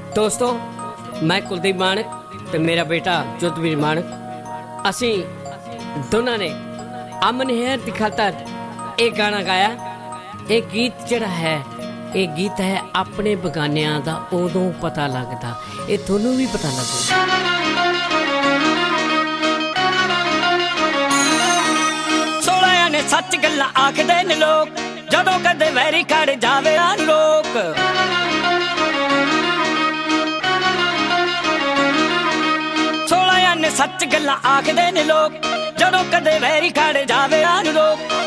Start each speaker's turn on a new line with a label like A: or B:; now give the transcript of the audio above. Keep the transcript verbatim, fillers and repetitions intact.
A: दोस्तों मैं कुलदीप मानक ते मेरा बेटा जुद्धवीर मानक असी दोनों ने अमन हेयर की खातर एक गाना गाया। एक गीत जड़ा है ये गीत है अपने बगानियां दा उदों पता लगदा, ये थोनू भी पता लगेगा। सोलह ने सच गल्लां आखदे ने लोग जदों कदे वैरी खड़ जावे आ लोक। सोलह ने सच गल्लां आखदे ने लोग जदों कदे वैरी खड़ जावे आ लोक।